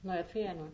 Neuer Ferner.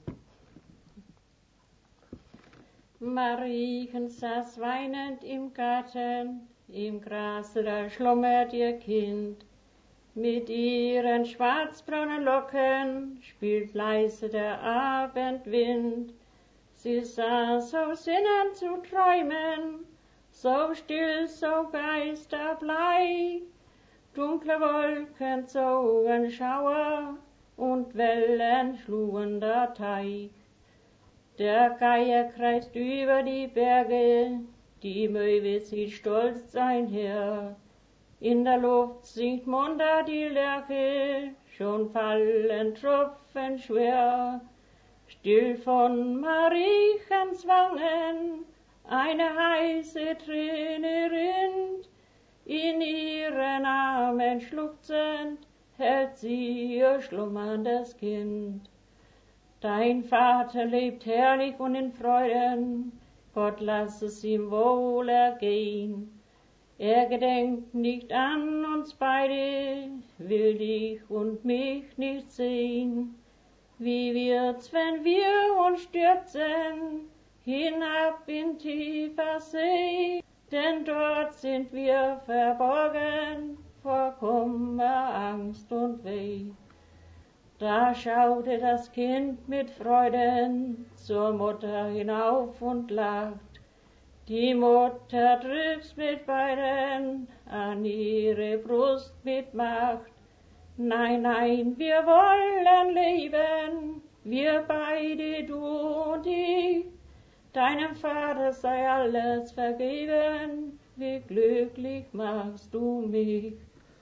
Mariechen saß weinend im Garten, im Grase da schlummert ihr Kind. Mit ihren schwarzbraunen Locken spielt leise der Abendwind. Sie saß so sinnend zu träumen, so still, so geisterbleich. Dunkle Wolken zogen Schauer und Wellen schlugen der Teich. Der Geier kreist über die Berge, die Möwe zieht stolz einher. In der Luft singt munter die Lerche, schon fallen Tropfen schwer. Still von Mariechens Wangen eine heiße Träne rinnt, in ihren Armen schluchzend hält sie ihr schlummerndes Kind. Dein Vater lebt herrlich und in Freuden, Gott lass es ihm wohl ergehen. Er gedenkt nicht an uns beide, will dich und mich nicht sehen. Wie wird's, wenn wir uns stürzen, hinab in tiefer See? Denn dort sind wir verborgen vor Kummer, Angst und Weh. Da schaute das Kind mit Freuden zur Mutter hinauf und lacht. Die Mutter drückt's mit beiden an ihre Brust mit Macht. Nein, nein, wir wollen leben, wir beide, du und ich. Deinem Vater sei alles vergeben, wie glücklich machst du mich.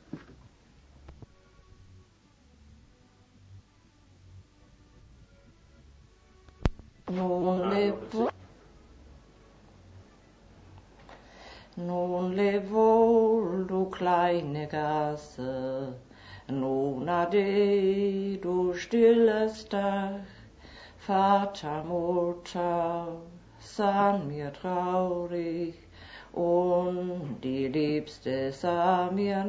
Nun leb wohl, du kleine Gasse, nun ade, du stilles Dach. Vater, Mutter, sah mir traurig, und die Liebste sah mir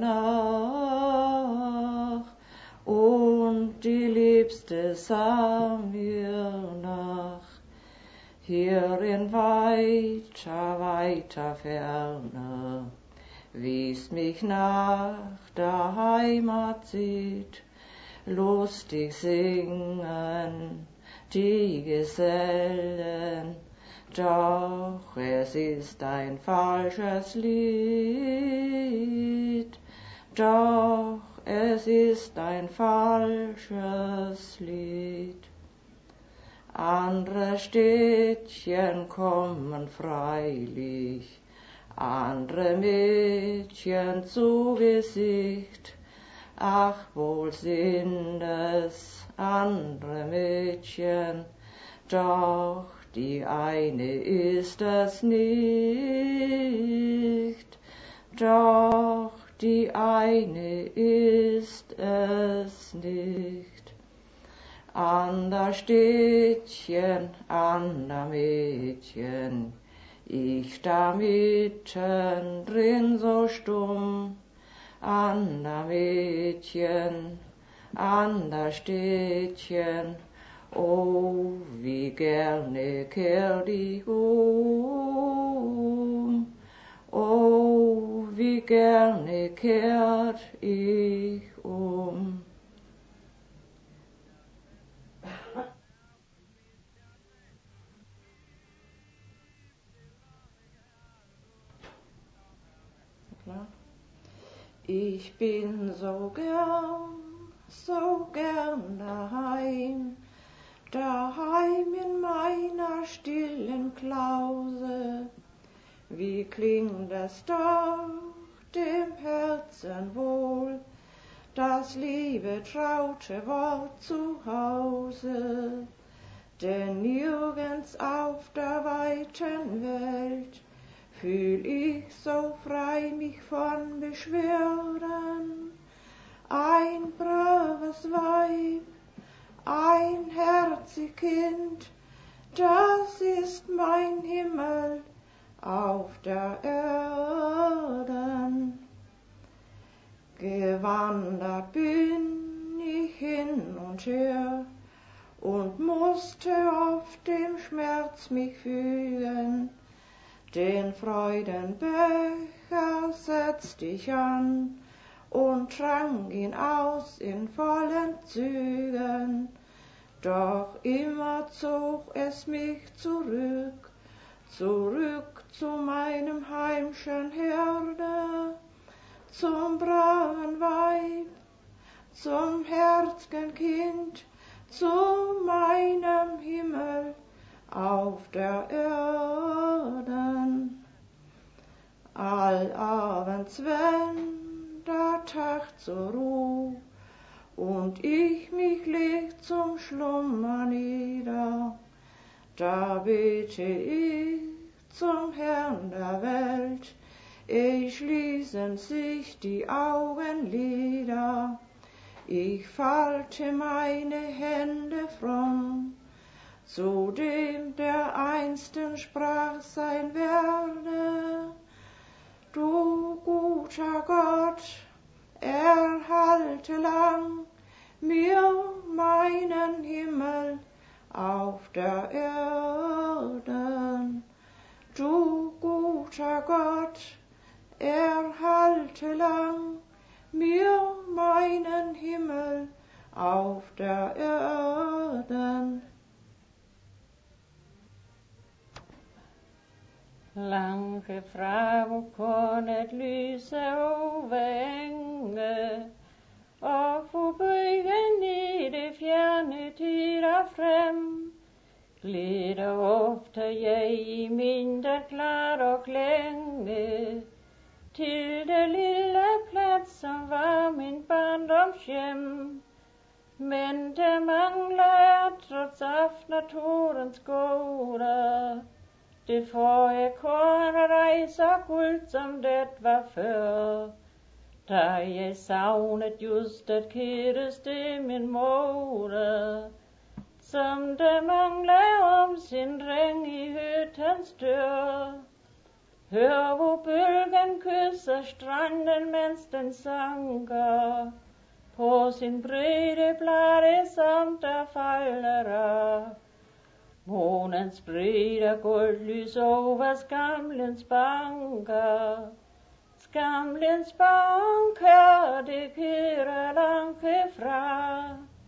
nach, und die Liebste sah mir nach. Hier in weiter Ferne wie's mich nach der Heimat zieht, lustig singen die Gesellen, doch es ist ein falsches Lied, doch es ist ein falsches Lied. Andere Städtchen kommen freilich, andere Mädchen zu Gesicht, ach wohl sind es andere Mädchen, doch die eine ist es nicht, doch die eine ist es nicht. Ander Städtchen, ander Mädchen, ich da mitten drin so stumm. Ander Mädchen, ander Städtchen, oh, wie gerne kehrt ich um. Oh, wie gerne kehrt ich um. Ich bin so gern daheim in meiner stillen Klause. Wie klingt es doch dem Herzen wohl, das liebe traute Wort zu Hause. Denn nirgends auf der weiten Welt fühl ich so frei mich von Beschwerden. Ein braves Weib, ein herzig Kind, das ist mein Himmel auf der Erden. Gewandert bin ich hin und her, und musste oft dem Schmerz mich fügen. Den Freudenbecher setzt ich an und trank ihn aus in vollen Zügen. Doch immer zog es mich zurück zu meinem heimschen Herde, zum braven Weib, zum herzgen Kind, zu meinem Himmel auf der Erden. Allabends, wenn der Tag zur Ruh und ich mich leg zum Schlummer nieder, da bete ich zum Herrn der Welt, schließen sich die Augenlider, ich falte meine Hände fromm, zu dem, der einsten sprach sein werde. Du guter Gott, erhalte lang mir meinen Himmel auf der Erde. Du guter Gott, erhalte lang mir meinen Himmel auf der Erde. Lange Frau konnet lyse over enge, og få bøygen i det fjerne tider frem. Glider ofte jeg i mindre klar og klænge, til det lille plads, som var min barndomshjem. Men det mangler trods aftenturens gårde, det får jeg kun at rejse guld, som det var før. Da jeg savnet just at kæreste min moder, som det mangler om sin ring i hyttens dør. Hør hvor bølgen kysser stranden, mens den sanker på sin brede blade, som der falder af. Månen spreder guldlys over Skamlens banker. Skamlens banker, det kører langt fra.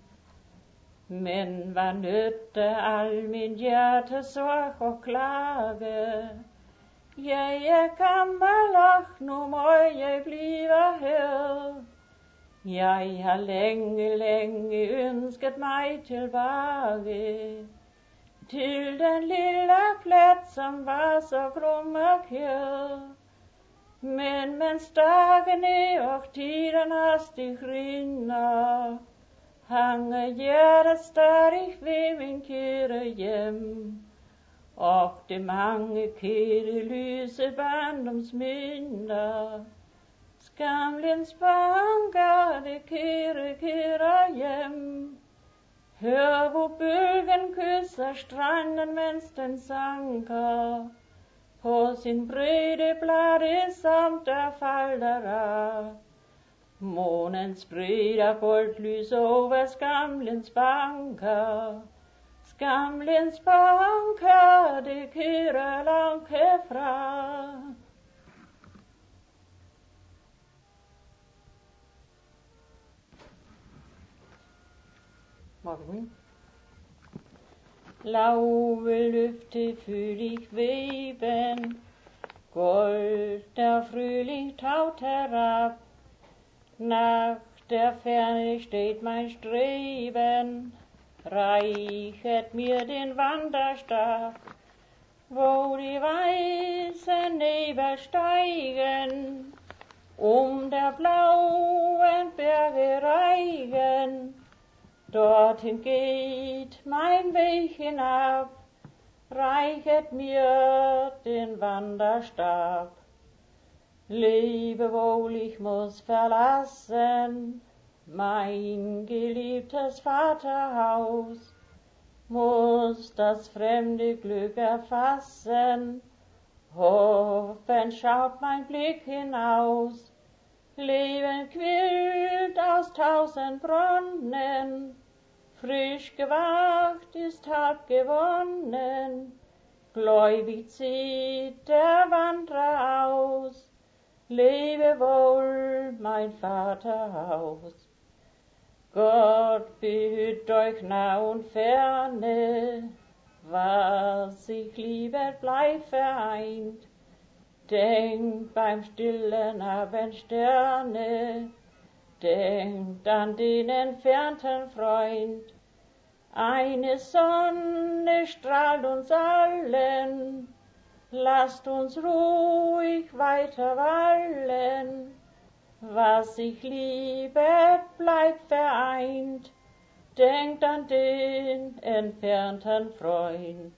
Men hvad nytte al min hjertesorg og klage? Jeg er gammel, og nu må jeg blive her. Jeg har længe ønsket mig tilbage til den lille plet, som var så grum og kær. Men mens dagene og tiden hastigt rinder, hænger hjertet stadig ved min kære hjem. Og det mange kære lyse barndomsminder, Skamlens banker, det kære hjem. Hør hvor bølgen kysser stranden, mens den sanker på sin brede blade, som der falder af. Månen spreder guldlys over Skamlens banker. Skamlens banker, det kører langt herfra. Morgen. Laue Lüfte fühl ich weben, Gold der Frühling taut herab. Nach der Ferne steht mein Streben, reichet mir den Wanderstab, wo die weißen Nebel steigen, der blauen Berge reichen. Dorthin geht mein Weg hinab, reichet mir den Wanderstab. Lebe wohl, ich muss verlassen mein geliebtes Vaterhaus, muss das fremde Glück erfassen, hoffend schaut mein Blick hinaus. Leben quillt aus 1000 Brunnen, Frisch gewacht ist Tag gewonnen, gläubig zieht der Wanderer aus. Lebe wohl, mein Vaterhaus. Gott behüt euch nah und ferne, was sich liebet, bleibt vereint. Denkt beim stillen Abendsterne, denkt an den entfernten Freund. Eine Sonne strahlt uns allen, lasst uns ruhig weiter wallen. Was sich liebet, bleibt vereint, denkt an den entfernten Freund.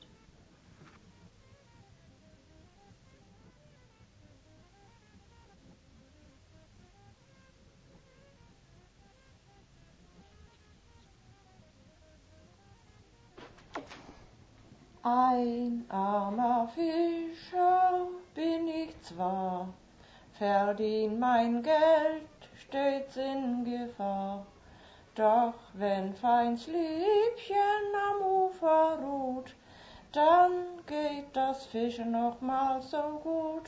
Ein armer Fischer bin ich zwar, verdien mein Geld stets in Gefahr. Doch wenn feins Liebchen am Ufer ruht, dann geht das Fischen noch mal so gut.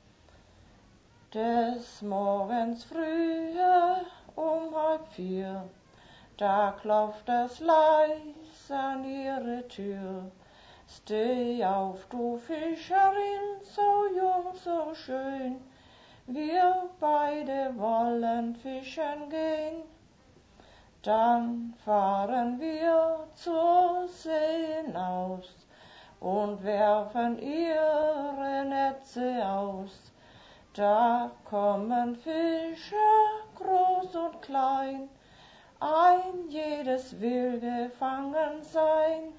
Des Morgens frühe 3:30, da klopft es leis an ihre Tür. Steh auf, du Fischerin, so jung, so schön, wir beide wollen fischen gehen. Dann fahren wir zur See hinaus und werfen ihre Netze aus. Da kommen Fische, groß und klein, ein jedes will gefangen sein.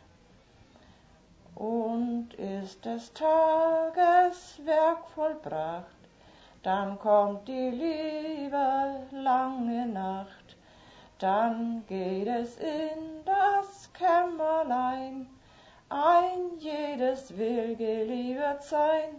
Und ist des Tages Werk vollbracht, dann kommt die liebe lange Nacht. Dann geht es in das Kämmerlein, ein jedes will geliebet sein.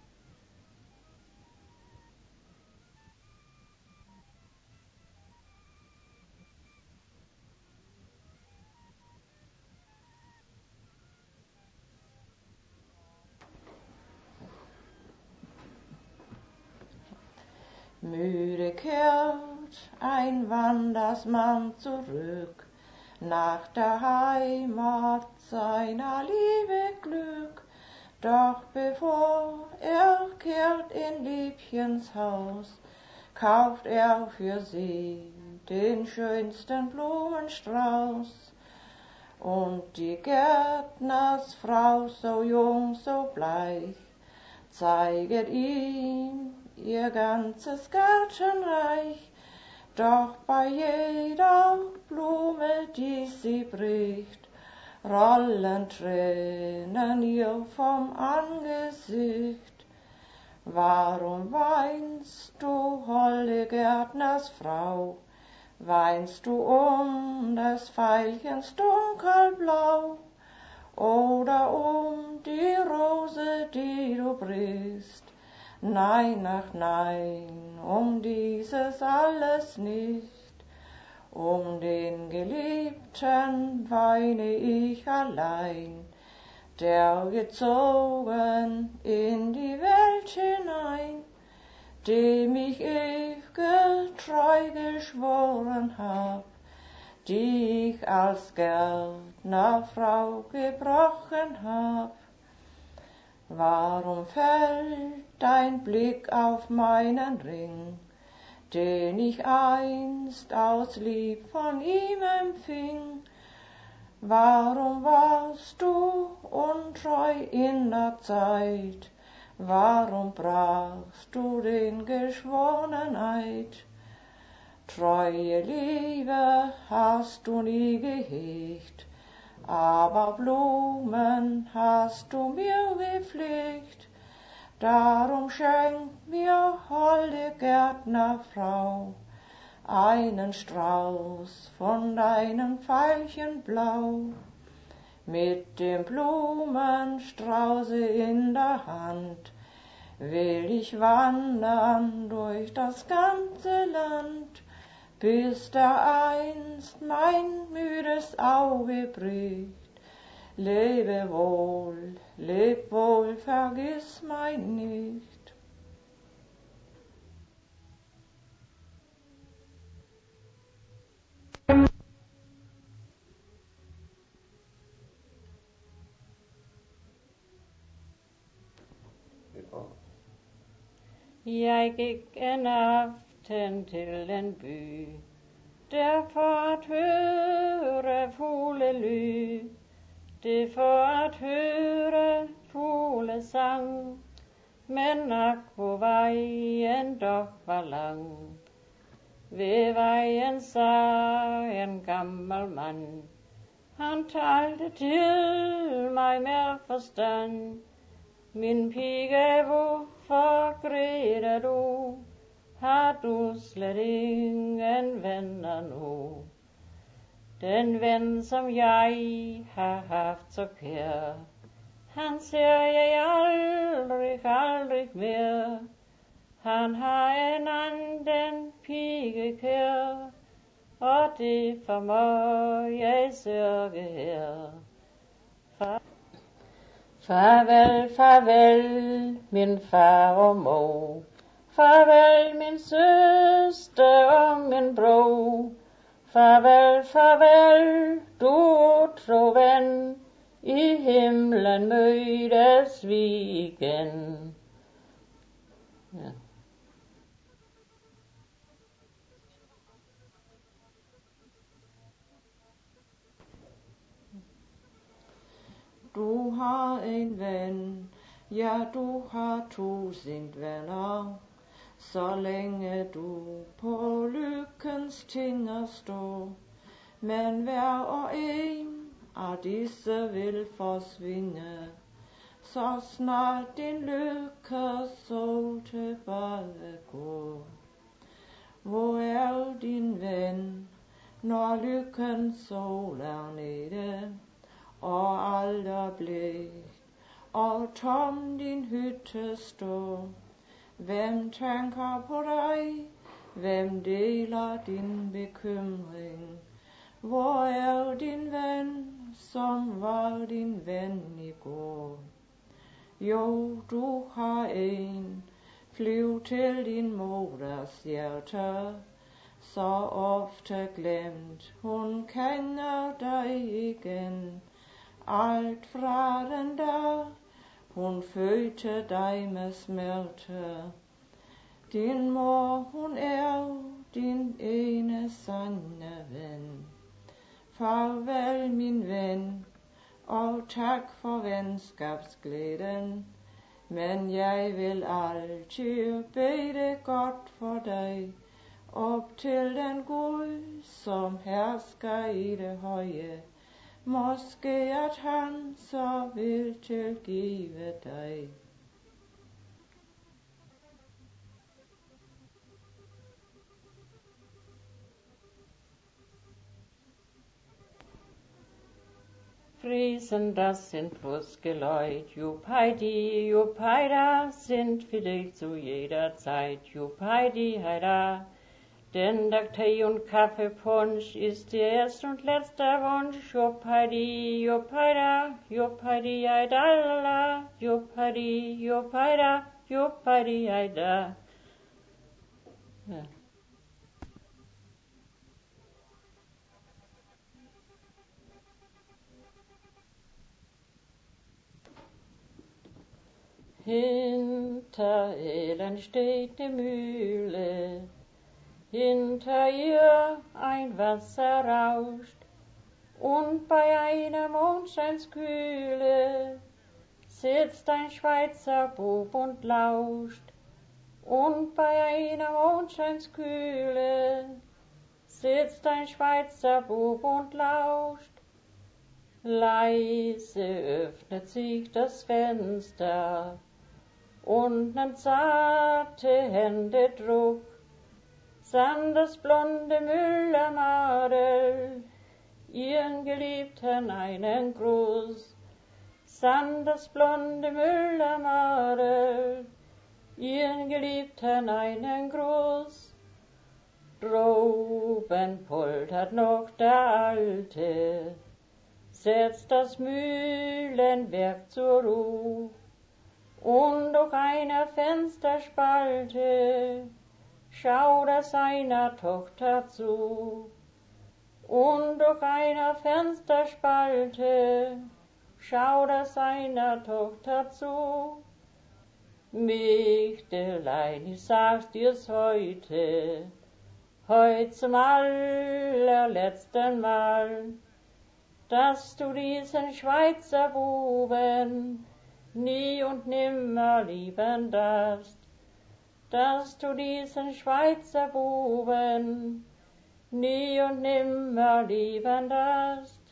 Müde kehrt ein Wandersmann zurück, nach der Heimat seiner Liebe Glück. Doch bevor er kehrt in Liebchens Haus, kauft er für sie den schönsten Blumenstrauß. Und die Gärtnersfrau, so jung, so bleich, zeiget ihm ihr ganzes Gartenreich. Doch bei jeder Blume, die sie bricht, rollen Tränen ihr vom Angesicht. Warum weinst du, holde Gärtnersfrau? Weinst du des Veilchens dunkelblau? Oder die Rose, die du brichst? Nein, ach nein, dieses alles nicht. Den Geliebten weine ich allein, der gezogen in die Welt hinein, dem ich ew'ge treu geschworen hab, die ich als Gärtnerfrau gebrochen hab. Warum fällt dein Blick auf meinen Ring, den ich einst aus Lieb von ihm empfing? Warum warst du untreu in der Zeit? Warum brachst du den geschworenen Eid? Treue Liebe hast du nie gehegt, aber Blumen hast du mir gepflegt. Darum schenk mir, holde Gärtnerfrau, einen Strauß von deinem Veilchenblau. Mit dem Blumenstrauße in der Hand will ich wandern durch das ganze Land. bis da einst mein müdes Auge bricht. Lebe wohl, leb wohl, vergiss mein nicht. Jeg gik en aften til en by, der for at høre fuglely, det for at høre fuglesang, men ak hvor vejen dog var lang. Ved vejen sad en gammel mand, han talte til mig med forstand. Min pige, hvorfor græder du? Har du slet ingen venner nu? Den ven, som jeg har haft så kær, han ser jeg aldrig mere. Han har en anden pige kær, og det formår jeg sørge her. Farvel, farvel, min far og mor. Farvel, min søster og min bror. Farvel, farvel, du tro ven. I himlen mødes vi igen. Ja. Du har en ven, ja du har 1000 venner, så længe du på lykkens tinder står. Men hver og en af disse vil forsvinde, så snart din lykkes sol tilbage går. Hvor er din ven, når lykkens sol er nede, og alt er blæst, og tom din hytte står? Hvem tænker på dig? Hvem deler din bekymring? Hvor er din ven, som var din ven i går? Jo, du har en, flyv til din moders hjerte, så ofte glemt, hun kender dig igen. Alt fra den dag, hun fødte dig med smerte. Din mor, hun er din ene sande ven. Farvel, min ven, og tak for venskabsglæden. Men jeg vil altid bede godt for dig, op til den Gud, som hersker i det høje. Måske at han så vil tilgive dig. Friesen, das sind pluske Leut, Jupp Heidi, Jupp Heida, sind fidel zu jeder Zeit, Jupp Heidi, Heida. Denn der Tee und Kaffeepunsch ist der erste und letzte Wunsch, Jupp Heidi, Jupp Heida, Jupp Heidi, Heida, Jupp Heidi, Jupp Heida, Jupp Heidi, Heida. Ja. Hinter Elend steht die Mühle, hinter ihr ein Wasser rauscht, und bei einer Mondscheinskühle sitzt ein Schweizer Bub und lauscht, und bei einer Mondscheinskühle sitzt ein Schweizer Bub und lauscht. Leise öffnet sich das Fenster, und ein zarte Händedruck, Sanders blonde Müllermadel, ihren Geliebten einen Gruß. Sanders blonde Müllermadel, ihren Geliebten einen Gruß. Droben poltert noch der Alte, setzt das Mühlenwerk zur Ruh, und durch einer Fensterspalte schaut er seiner Tochter zu. Und durch einer Fensterspalte schaut er seiner Tochter zu. Michtelein, ich sag's dir's heute zum allerletzten Mal, dass du diesen Schweizer Buben nie und nimmer lieben darfst, dass du diesen Schweizer Buben nie und nimmer lieben darfst.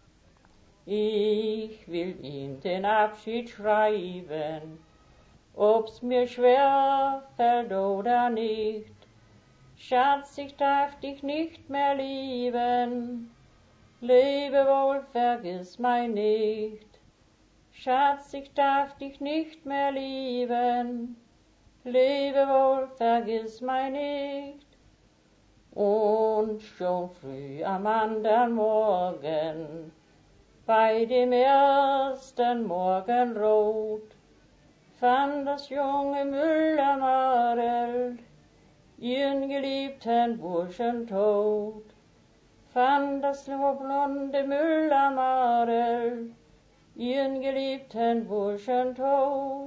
Ich will ihm den Abschied schreiben, ob's mir schwer fällt oder nicht. Schatz, ich darf dich nicht mehr lieben, lebe wohl, vergiss mein nicht. Schatz, ich darf dich nicht mehr lieben, lebe wohl, vergiss mein nicht. Und schon früh am andern Morgen, bei dem ersten Morgenrot, fand das junge Müllermadel ihren geliebten Burschen tot. Fand das blonde Müllermadel ihren geliebten Burschen tot.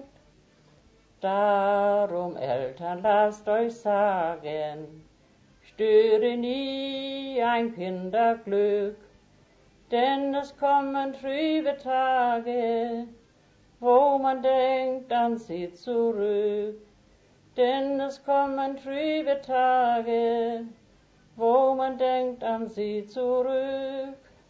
Darum, Eltern, lasst euch sagen, störe nie ein Kinderglück, denn es kommen trübe Tage, wo man denkt an sie zurück. Denn es kommen trübe Tage, wo man denkt an sie zurück.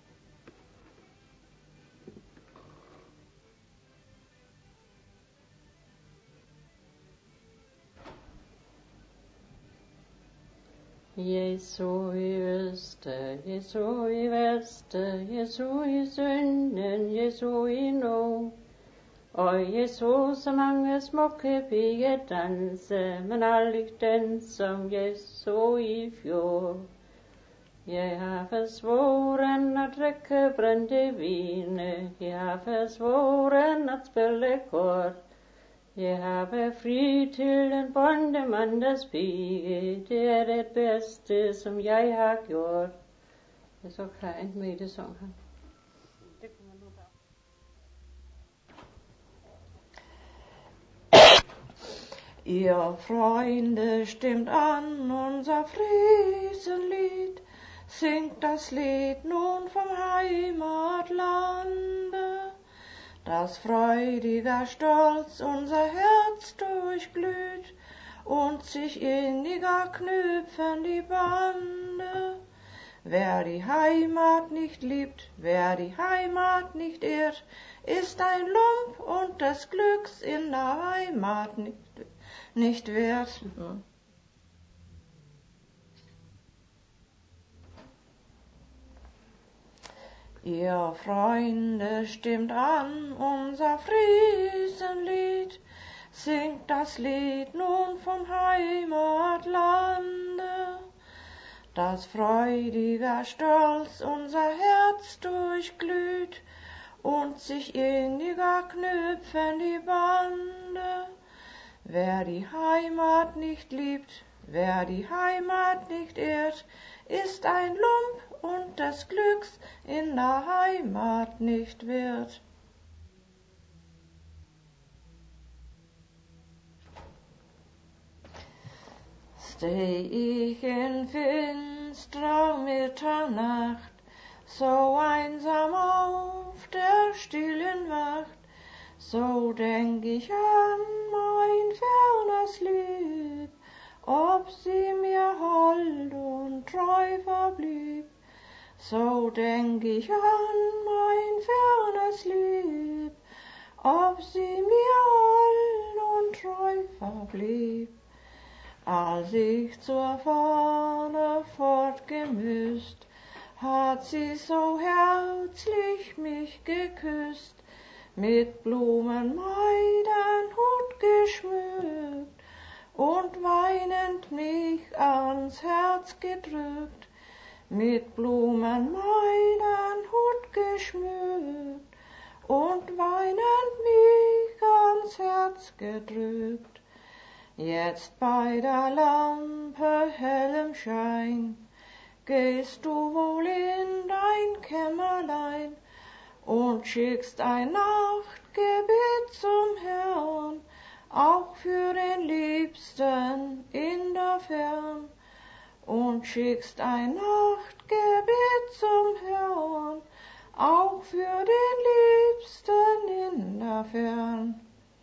Jesui Öste, Jesui Weste, Jesui Sünden, Jesui Not. O Jesus, så mange smukke pigedanse, men aldrig den som jeg så i fjor. Jeg har forsvoren at drikke brændevine, jeg har forsvoren at spille kort. Jeg har været fri til den bondemands pige, det er det bedste, som jeg har gjort. Jeg så klein med det sang her. Ihr Freunde, stimmt an unser Friesenlied, singt das Lied nun vom Heimatlande, dass freudiger Stolz unser Herz durchglüht und sich inniger knüpfen die Bande. Wer die Heimat nicht liebt, wer die Heimat nicht ehrt, ist ein Lump und des Glücks in der Heimat nicht wert. Ihr Freunde, stimmt an unser Friesenlied, singt das Lied nun vom Heimatlande, dass freudiger Stolz unser Herz durchglüht und sich inniger knüpfen die Bande. Wer die Heimat nicht liebt, wer die Heimat nicht ehrt, ist ein Lump und des Glücks in der Heimat nicht wert. Steh ich in finstrer Mitternacht, so einsam auf der stillen Wacht, so denk ich an mein fernes Lieb, ob sie mir hold und treu verblieb. So denk ich an mein fernes Lieb, ob sie mir hold und treu verblieb. Als ich zur Fahne fortgemüßt, hat sie so herzlich mich geküsst, mit Blumen meinen Hut geschmückt und weinend mich mich ans Herz gedrückt, mit Blumen meinen Hut geschmückt und weinend mich ans Herz gedrückt. Jetzt bei der Lampe hellem Schein gehst du wohl in dein Kämmerlein und schickst ein Nachtgebet zum Herrn, auch für den Liebsten in der Fern, und schickst ein Nachtgebet zum Herrn, auch für den Liebsten in der Fern.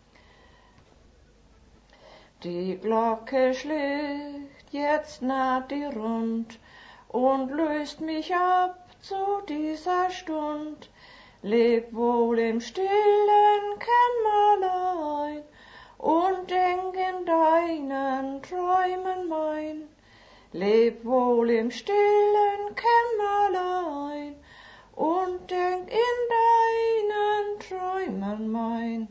Die Glocke schlägt, jetzt naht die Rund und löst mich ab zu dieser Stund. Leb wohl im stillen Kämmerlein und denk in deinen Träumen mein. Leb wohl im stillen Kämmerlein und denk in deinen Träumen mein.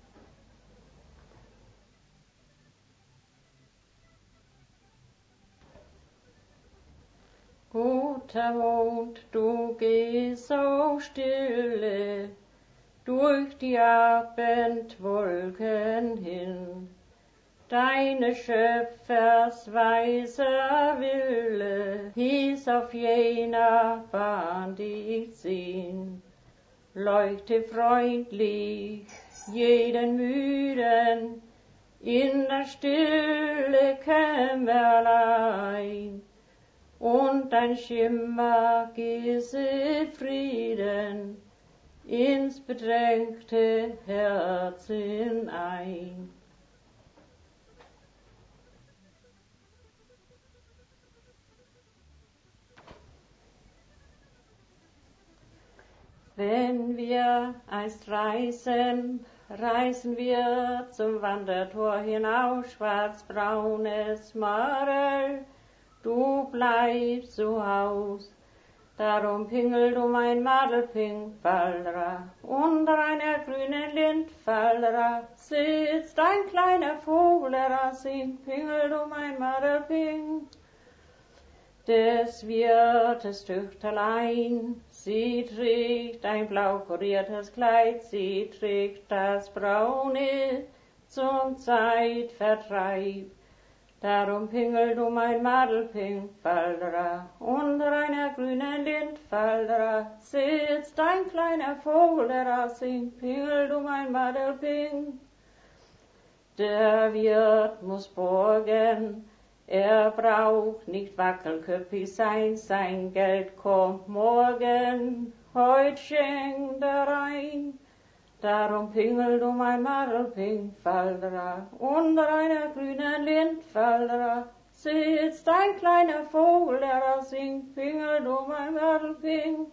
Guter Mond, du gehst so stille durch die Abendwolken hin. Deine Schöpfers weiser Wille hieß auf jener Bahn dich ziehen. Leuchte freundlich jeden Müden in der stille Kämmerlein, und dein Schimmer gieße Frieden ins bedrängte Herz hinein. Wenn wir einst reisen, reisen wir zum Wandertor hinaus, schwarzbraunes Marel, du bleibst zu Haus. Darum pingelt ein Madelping-Fallra, unter einer grünen Lindfallra sitzt ein kleiner Vogler, singt, pingelt ein Madelping. Des Wirtes Töchterlein, sie trägt ein blau koriertes Kleid, sie trägt das braune zum Zeitvertreib. Darum pingelt ein Madelping-Fallra, unter einer grünen Lindfallra sitzt ein kleiner Vogel, der singt, pingelt ein Madelping. Der Wirt muss borgen, er braucht nicht wackelköpfig sein, sein Geld kommt morgen, heut schenkt er ein. Darum pingelt ein Madelping-Fallra, unter einer grünen Lindfallra sitzt ein kleiner Vogel, der singt, pingelt ein Madelping.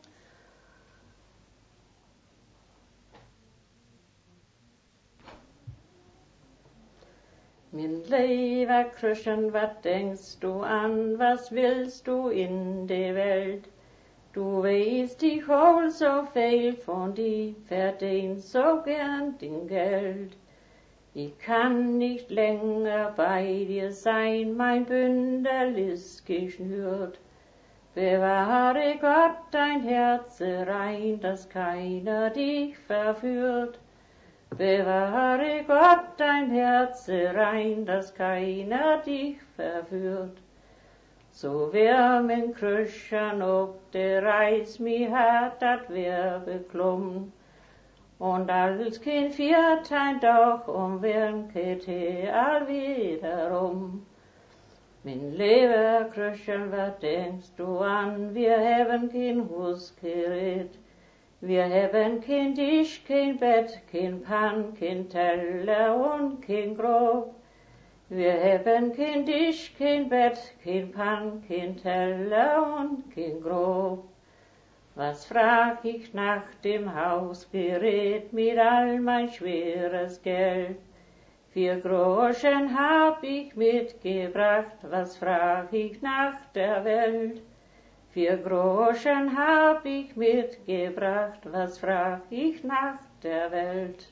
Min lieber Krüschen, was denkst du an, was willst du in der Welt? Du weißt, ich hol so viel von dir, verdien so gern dein Geld. Ich kann nicht länger bei dir sein, mein Bündel ist geschnürt. Bewahre Gott dein Herz rein, dass keiner dich verführt. Bewahre Gott dein Herz rein, dass keiner dich verführt. So wär mein Krüschen ob der Reis mi hat, dat wär beklommen. Und als Kind viertein doch wern kete all wiederum. Min lieber Krüschen, wat denkst du an, wir haben kein Hus geredt. Wir haben kein Tisch, kein Bett, kein Pan, kein Teller und kein Grob. Wir haben kein Tisch, kein Bett, kein Pan, kein Teller und kein Grob. Was frag ich nach dem Hausgerät mit all mein schweres Geld? 4 Groschen hab ich mitgebracht, was frag ich nach der Welt? 4 Groschen hab ich mitgebracht, was frag ich nach der Welt?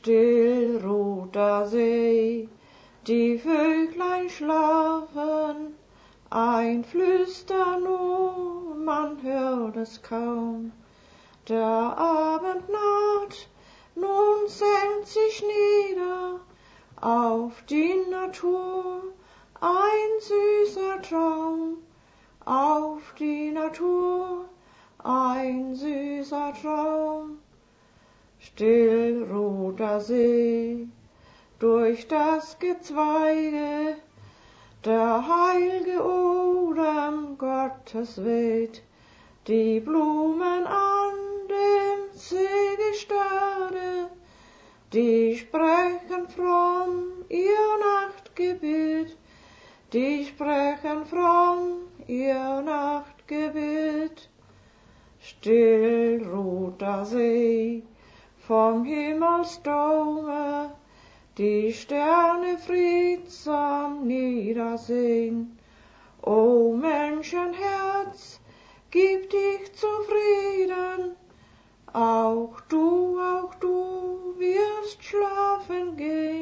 Still ruht der See, die Vöglein schlafen, ein Flüstern nur, man hört es kaum. Der Abend naht, nun senkt sich nieder auf die Natur ein süßer Traum, auf die Natur ein süßer Traum. Still ruht der See, durch das Gezweige der heilge Odem Gottes weht, die Blumen an dem Seegestade, die sprechen fromm ihr Nachtgebet, die sprechen fromm ihr Nachtgebet. Still ruht der See, vom Himmelsdome, die Sterne friedsam niedersehn. O Menschenherz, gib dich zufrieden, auch du wirst schlafen gehen.